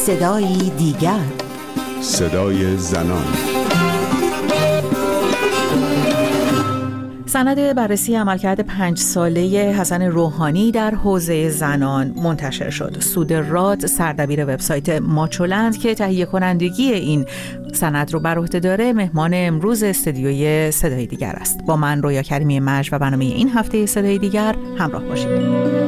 صدایی دیگر، صدای زنان. سند بررسی عملکرد 5 ساله حسن روحانی در حوزه زنان منتشر شد. سود راد سردبیر وبسایت ماچولند که تهیه کنندگی این سند رو بر عهده داره مهمان امروز استودیوی صدای دیگر است. با من رویا کریمی مجد و برنامه این هفته صدای دیگر همراه باشید.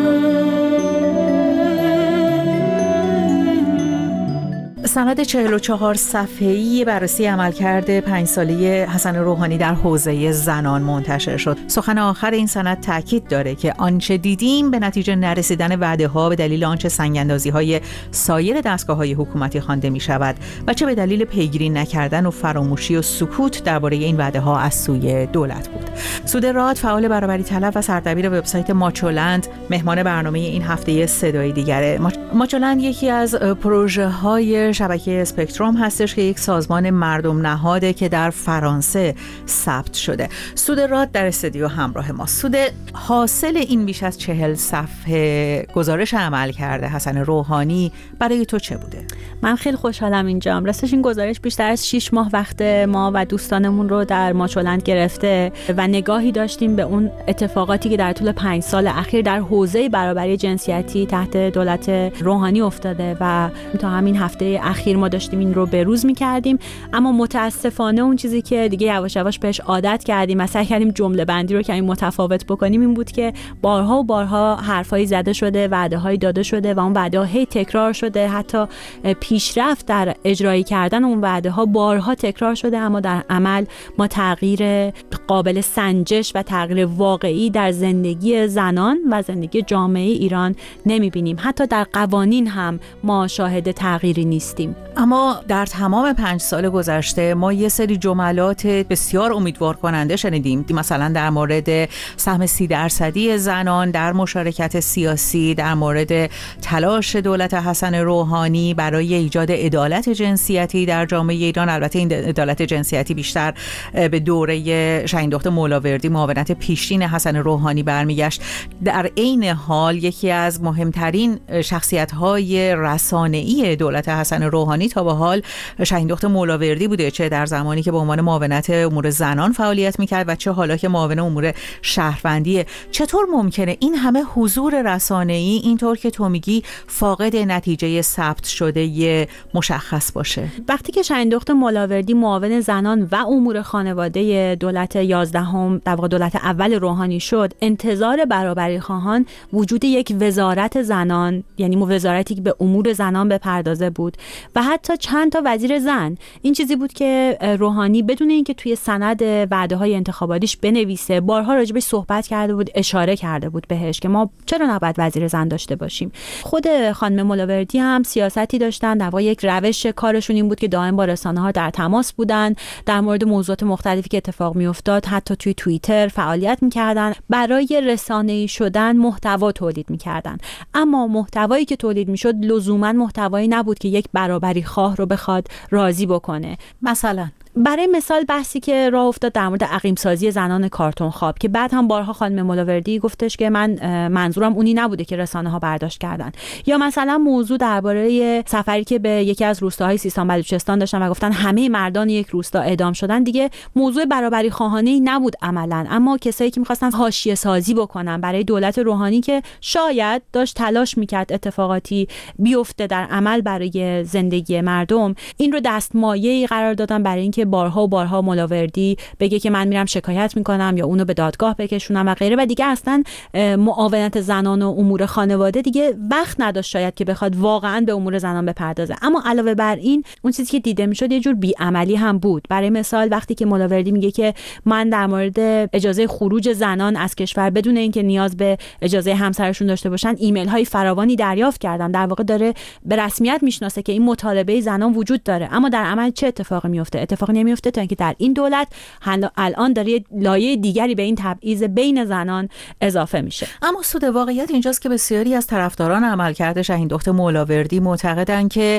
سند 44 صفحه‌ای بررسی عملکرد 5 ساله حسن روحانی در حوزه زنان منتشر شد. سخن آخر این سند تاکید داره که آنچه دیدیم به نتیجه نرسیدن وعده‌ها به دلیل آنچه سنگ‌اندازی‌های سایر دستگاه‌های حکومتی خوانده می‌شود و چه به دلیل پیگیری نکردن و فراموشی و سکوت درباره این وعده‌ها از سوی دولت بود. سود راد فعال برابری طلب و سردبیر وبسایت ماچولند مهمان برنامه این هفته صدای دیگره. ماچولند یکی از پروژه‌های شبکه اسپکتروم هستش که یک سازمان مردم نهاده که در فرانسه ثبت شده. سود راد در استودیو همراه ما. سود، حاصل این بیش از 40 صفحه گزارش عمل کرده حسن روحانی برای تو چه بوده؟ من خیلی خوشحالم اینجام. راستش این گزارش بیشتر از 6 ماه وقت ما و دوستانمون رو در ماچولند گرفته و نگاهی داشتیم به اون اتفاقاتی که در طول 5 سال اخیر در حوزه برابری جنسیتی تحت دولت روحانی افتاده و تا همین هفته اخیر ما داشتیم این رو بروز می‌کردیم. اما متاسفانه اون چیزی که دیگه یواش یواش بهش عادت کردیم و سعی کردیم جمله بندی رو کمی متفاوت بکنیم این بود که بارها و بارها حرفایی زده شده، وعده‌هایی داده شده و اون وعده‌ها هی تکرار شده. حتی پیشرفت در اجرایی کردن اون وعده‌ها بارها تکرار شده، اما در عمل ما تغییر قابل سنجش و تغییر واقعی در زندگی زنان و زندگی جامعه ایران نمی‌بینیم. حتی در قوانین هم ما شاهد تغییری نیستیم. اما در تمام 5 سال گذشته ما یه سری جملات بسیار امیدوار کننده شنیدیم، مثلا در مورد سهم 30% زنان در مشارکت سیاسی، در مورد تلاش دولت حسن روحانی برای ایجاد عدالت جنسیتی در جامعه ایران. البته این عدالت جنسیتی بیشتر به دوره شهین دختر مولاوردی معاونت پیشین حسن روحانی برمیگشت. در عین حال یکی از مهمترین شخصیت‌های رسانه‌ای دولت حسن روحانی تا به حال شهین دختر مولاوردی بوده، چه در زمانی که به عنوان معاونت امور زنان فعالیت میکرد و چه حالا که معاون امور شهروندیه. چطور ممکنه این همه حضور رسانه‌ای اینطور که تو میگی فاقد نتیجه ثبت شده مشخص باشه؟ وقتی که شهین دختر مولاوردی معاون زنان و امور خانواده دولت 11 در واقع دولت اول روحانی شد، انتظار برابری خواهان وجود یک وزارت زنان، یعنی وزارتی که به امور زنان بپردازه بود و حتی چند تا وزیر زن. این چیزی بود که روحانی بدون اینکه توی سند وعده‌های انتخاباتیش بنویسه بارها راجبش صحبت کرده بود، اشاره کرده بود بهش که ما چرا نباید وزیر زن داشته باشیم. خود خانم مولاوردی هم سیاستی داشتن، در واقع یک روش کارشون این بود که دائم با رسانه‌ها در تماس بودن، در مورد موضوعات مختلفی که اتفاق میافتاد حتی توی توییتر فعالیت می‌کردن، برای رسانه‌ای شدن محتوا تولید می‌کردن. اما محتوایی که تولید می‌شد لزوما محتوایی نبود که یک برابری خواه رو بخواد راضی بکنه. مثلا برای مثال بحثی که راه افتاد در مورد عقیم سازی زنان کارتون خواب که بعد هم بارها خانم مولاوردی گفتش که من منظورم اونی نبوده که رسانه ها برداشت کردن. یا مثلا موضوع درباره سفری که به یکی از روستاهای سیستان بلوچستان داشتن و گفتن همه مردان یک روستا اعدام شدن، دیگه موضوع برابری خواهانه‌ای نبود عملاً، اما کسایی که می‌خواستن حاشیه سازی بکنن برای دولت روحانی که شاید داشت تلاش می‌کرد اتفاقاتی بیفته در عمل برای زندگی مردم، این رو دستمایه‌ای قرار دادن برای اینکه بارها و بارها مولاوردی بگه که من میرم شکایت میکنم یا اونو به دادگاه بکشونم و غیره، و دیگه اصلا معاونت زنان و امور خانواده دیگه وقت نداشت شاید که بخواد واقعا به امور زنان بپردازه. اما علاوه بر این اون چیزی که دیده میشد یه جور بی‌عملی هم بود. برای مثال وقتی که مولاوردی میگه که من در مورد اجازه خروج زنان از کشور بدون اینکه نیاز به اجازه همسرشون داشته باشن ایمیل های فراوانی دریافت کردم، در واقع داره به رسمیت میشناسه که این مطالبه زنان وجود داره. اما در عمل چه اتفاقی میفته؟ اتفاقی نمیفته تا اینکه در این دولت الان داره لایه دیگری به این تبعیض بین زنان اضافه میشه. اما سود واقعیت اینجاست که بسیاری از طرفداران عملکرد شهین دختر مولاوردی معتقدن که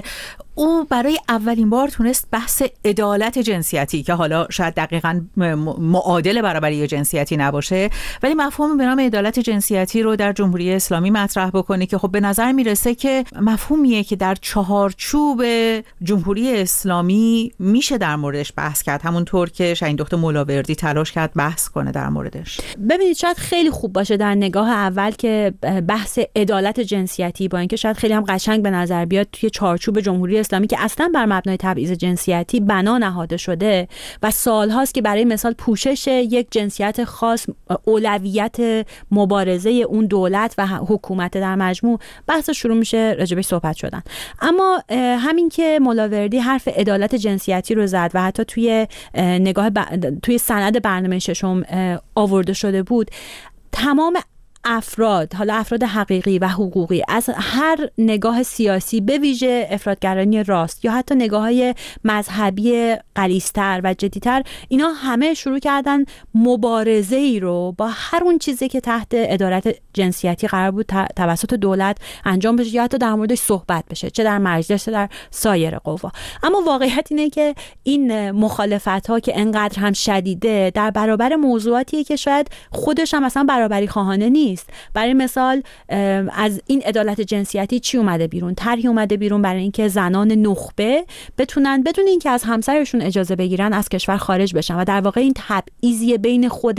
او برای اولین بار تونست بحث عدالت جنسیتی که حالا شاید دقیقاً معادل برابری جنسیتی نباشه، ولی مفهوم به نام عدالت جنسیتی رو در جمهوری اسلامی مطرح بکنه که خب به نظر میرسه که مفهومیه که در چهارچوب جمهوری اسلامی میشه در موردش بحث کرد، همونطور که شاهین دکتر ملاوردی تلاش کرد بحث کنه در موردش. ببینید شاید خیلی خوب باشه در نگاه اول که بحث عدالت جنسیتی با اینکه شاید خیلی هم قشنگ به نظر بیاد توی چارچوب جمهوری اسلامی که اصلا بر مبنای تبعیض جنسیتی بنا نهاده شده و سالهاست که برای مثال پوشش یک جنسیت خاص اولویت مبارزه اون دولت و حکومت در مجموع بحث شروع میشه راجبش صحبت شدن. اما همین که ملاوردی حرف عدالت جنسیتی رو زد و حتی توی توی سند برنامه ششم آورده شده بود، تمام افراد، حالا افراد حقیقی و حقوقی از هر نگاه سیاسی به ویژه افراطگرایی راست یا حتی نگاه‌های مذهبی غلیظ‌تر و جدی‌تر، اینا همه شروع کردن مبارزه‌ای رو با هر اون چیزی که تحت عدالت جنسیتی قرار بود توسط دولت انجام بشه یا حتی در موردش صحبت بشه، چه در مجلس چه در سایر قوا. اما واقعیت اینه که این مخالفت‌ها که انقدر هم شدیده در برابر موضوعاتیه که شاید خودش هم اصلا برابری خواهانه نیست. برای مثال از این عدالت جنسیتی چی اومده بیرون؟ طرحی اومده بیرون برای اینکه زنان نخبه بتونن بدون اینکه از همسرشون اجازه بگیرن از کشور خارج بشن و در واقع این تبعیضی بین خود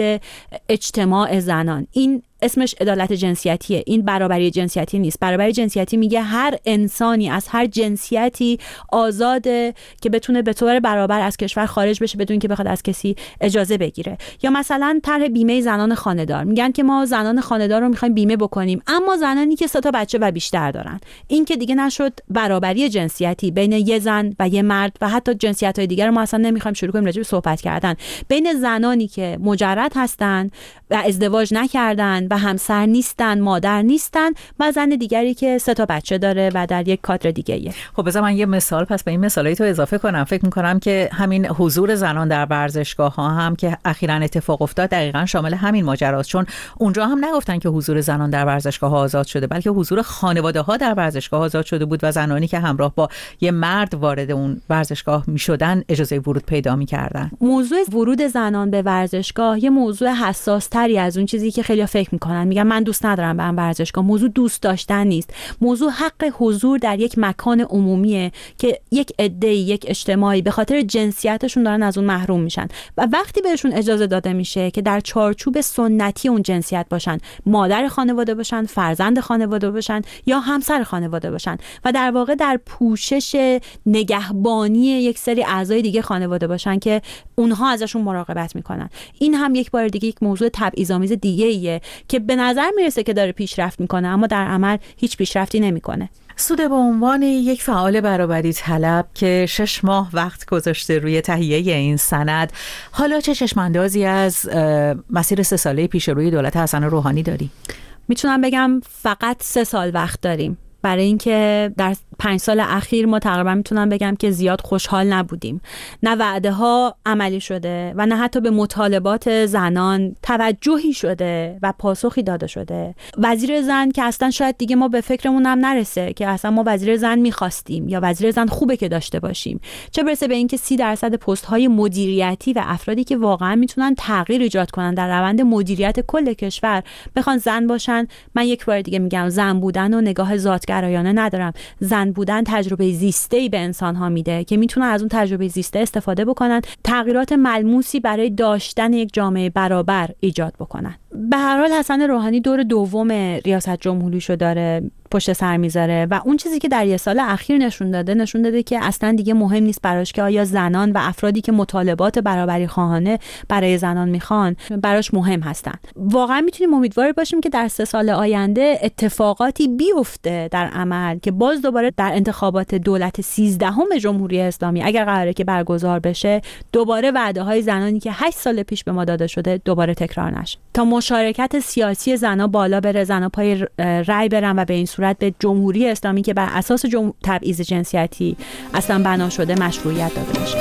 اجتماع زنان، این اسمش عدالت جنسیتیه، این برابری جنسیتی نیست. برابری جنسیتی میگه هر انسانی از هر جنسیتی آزاده که بتونه به طور برابر از کشور خارج بشه بدون که بخواد از کسی اجازه بگیره. یا مثلا طرح بیمه زنان خانه‌دار، میگن که ما زنان خانه‌دار رو میخوایم بیمه بکنیم اما زنانی که 3 تا بچه و بیشتر دارن. این که دیگه نشد برابری جنسیتی بین یه زن و یه مرد و حتی جنسیت‌های دیگر ما اصلا نمیخوایم شروع کنیم راجع به صحبت کردن. بین زنانی که مجرد هستن و ازدواج نکردن و همسر نیستن، مادر نیستن و زن دیگری که 3 تا بچه داره و در یک کادر دیگه‌ایه. خب بذار من یه مثال پس به این مثالای تو اضافه کنم. فکر می‌کنم که همین حضور زنان در ورزشگاه‌ها هم که اخیراً اتفاق افتاد دقیقاً شامل همین ماجراست، چون اونجا هم نگفتن که حضور زنان در ورزشگاه‌ها آزاد شده، بلکه حضور خانواده‌ها در ورزشگاه آزاد شده بود و زنانی که همراه با یه مرد وارد اون ورزشگاه می‌شدن اجازه ورود پیدا می‌کردن. موضوع ورود زنان به ورزشگاه یه موضوع حساس‌تری از اون چیزی که خیلی‌ها فکر می‌کنن. میگن من دوست ندارم برم ورزشگاه. موضوع دوست داشتن نیست. موضوع حق حضور در یک مکان عمومیه که یک عده‌ای، یک اجتماعی به خاطر جنسیتشون دارن از اون محروم میشن و وقتی بهشون اجازه داده میشه که در چارچوب سنتی اون جنسیت باشن، مادر خانواده باشن، فرزند خانواده باشن یا همسر خانواده باشن و در واقع در پوشش نگهبانی یک سری اعضای دیگه خانواده باشن که اونها ازشون مراقبت میکنن، این هم یک بار دیگه یک موضوع تبعیض‌آمیز دیگه‌ایه که به نظر میرسه که داره پیشرفت میکنه اما در عمل هیچ پیشرفتی نمیکنه. سوده به عنوان یک فعال برابری طلب که 6 ماه وقت گذاشته روی تهیه این سند، حالا چه چشماندازی از مسیر 3 ساله پیش روی دولت حسن روحانی داری؟ میتونم بگم فقط 3 سال وقت داریم برای اینکه در 5 سال اخیر ما تقریبا میتونم بگم که زیاد خوشحال نبودیم. نه وعده ها عملی شده و نه حتی به مطالبات زنان توجهی شده و پاسخی داده شده. وزیر زن که اصلا شاید دیگه ما به فکرمون هم نرسه که اصلا ما وزیر زن میخواستیم یا وزیر زن خوبه که داشته باشیم، چه برسه به اینکه 30% پست های مدیریتی و افرادی که واقعا میتونن تغییر ایجاد کنن در روند مدیریت کل کشور بخوان زن باشن. من یک بار دیگه میگم زن بودن و نگاه ذات‌گرایانه ندارم. زن بودن تجربه زیسته‌ای به انسان‌ها میده که میتونن از اون تجربه زیسته استفاده بکنن، تغییرات ملموسی برای داشتن یک جامعه برابر ایجاد بکنن. به هر حال حسن روحانی دور دوم ریاست جمهوریشو داره پشت سر میذاره و اون چیزی که در 1 سال اخیر نشون داده که اصلا دیگه مهم نیست براش که آیا زنان و افرادی که مطالبات برابری خواهانه برای زنان میخوان براش مهم هستن. واقعا میتونیم امیدوار باشیم که در 3 سال آینده اتفاقاتی بیفته در عمل که باز دوباره در انتخابات دولت 13 جمهوری اسلامی اگر قراره که برگزار بشه دوباره وعده های زنانی که 8 سال پیش به ما داده شده دوباره تکرار نشه، تا مشارکت سیاسی زنها بالا بره، زنها پای رأی برن و به این صورت به جمهوری اسلامی که بر اساس تبعیض جنسیتی اصلا بنا شده مشروعیت داده بشه.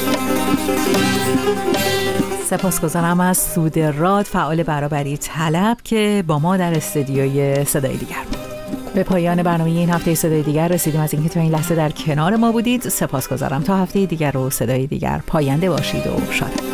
سپاسگزارم از سوده راد، فعال برابری طلب که با ما در استودیوی صدای دیگر بود. به پایان برنامه این هفته صدای دیگر رسیدیم. از اینکه تا این لحظه در کنار ما بودید سپاسگزارم. تا هفته دیگر و صدای دیگر پاینده باشید و شاد.